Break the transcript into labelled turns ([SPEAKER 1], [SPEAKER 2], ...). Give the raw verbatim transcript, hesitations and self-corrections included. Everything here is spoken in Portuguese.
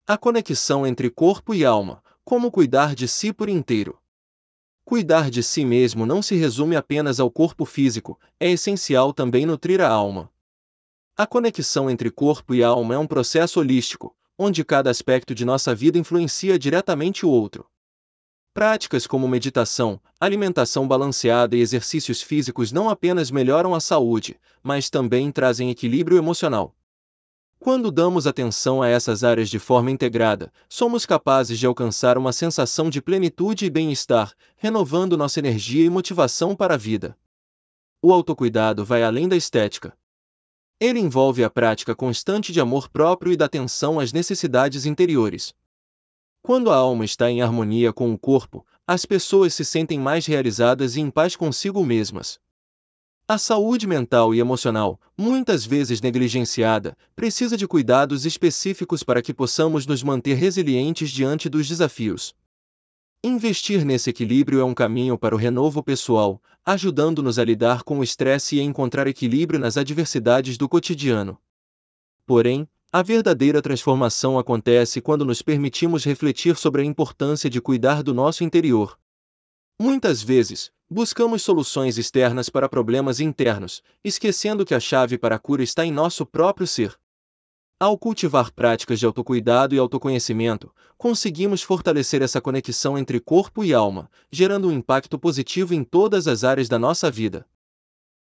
[SPEAKER 1] A conexão entre corpo e alma, como cuidar de si por inteiro. Cuidar de si mesmo não se resume apenas ao corpo físico, é essencial também nutrir a alma. A conexão entre corpo e alma é um processo holístico, onde cada aspecto de nossa vida influencia diretamente o outro. Práticas como meditação, alimentação balanceada e exercícios físicos não apenas melhoram a saúde, mas também trazem equilíbrio emocional. Quando damos atenção a essas áreas de forma integrada, somos capazes de alcançar uma sensação de plenitude e bem-estar, renovando nossa energia e motivação para a vida. O autocuidado vai além da estética. Ele envolve a prática constante de amor próprio e da atenção às necessidades interiores. Quando a alma está em harmonia com o corpo, as pessoas se sentem mais realizadas e em paz consigo mesmas. A saúde mental e emocional, muitas vezes negligenciada, precisa de cuidados específicos para que possamos nos manter resilientes diante dos desafios. Investir nesse equilíbrio é um caminho para o renovo pessoal, ajudando-nos a lidar com o estresse e a encontrar equilíbrio nas adversidades do cotidiano. Porém, a verdadeira transformação acontece quando nos permitimos refletir sobre a importância de cuidar do nosso interior. Muitas vezes, buscamos soluções externas para problemas internos, esquecendo que a chave para a cura está em nosso próprio ser. Ao cultivar práticas de autocuidado e autoconhecimento, conseguimos fortalecer essa conexão entre corpo e alma, gerando um impacto positivo em todas as áreas da nossa vida.